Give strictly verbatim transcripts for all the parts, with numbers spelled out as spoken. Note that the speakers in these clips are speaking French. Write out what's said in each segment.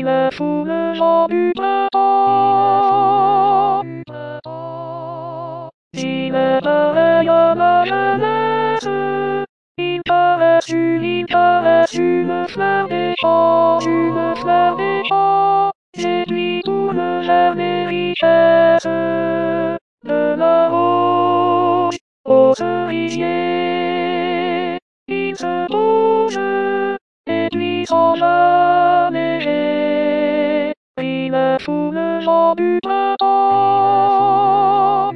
Il est fou le jour du printemps. Il est pareil à la jeunesse. Il caresse une, il caresse une fleur des champs, une fleur des champs. J'ai lui tout le germe des richesses. De la rose au cerisier, il se bouge et puis s'en jamais. Il est fou le jour du printemps.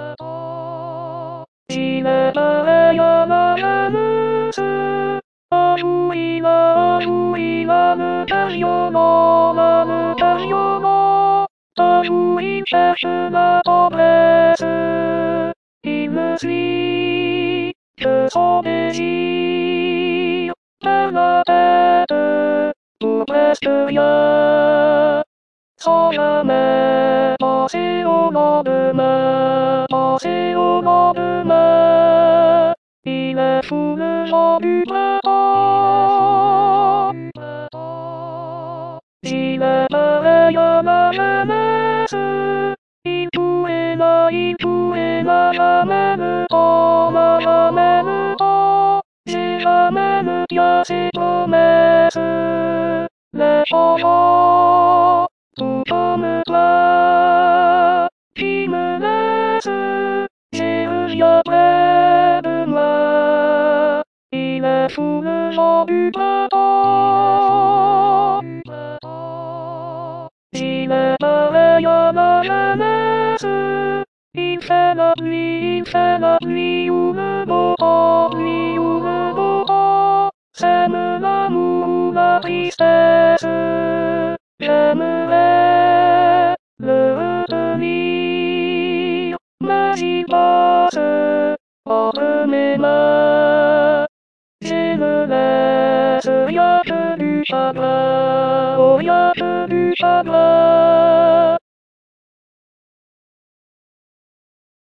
Il est pareil à la jeunesse. Un jour il a, un jour il a le cœur violent, le cœur violent. Un jour il cherche la tendresse. Il ne suit que son désir. Perd la tête pour presque rien. Sans jamais penser au lendemain, penser au lendemain. Il est fou le jour du printemps. Il est pareil à la jeunesse. Il courait là, il courait là, jamais le temps, n'a jamais le temps. J'ai jamais le tien, ses promesses. Les changements, tout comme toi, qui me laisse, j'ai reviens près de moi. Il est fou le jour du printemps. Il est pareil à la jeunesse. Il fait la pluie, il fait la pluie ou le beau temps, pluie ou le beau temps. Sème l'amour ou la tristesse. J'aimerais le retenir, mais il passe entre mes mains. Je ne laisse rien que du chagrin, oh rien que du chagrin.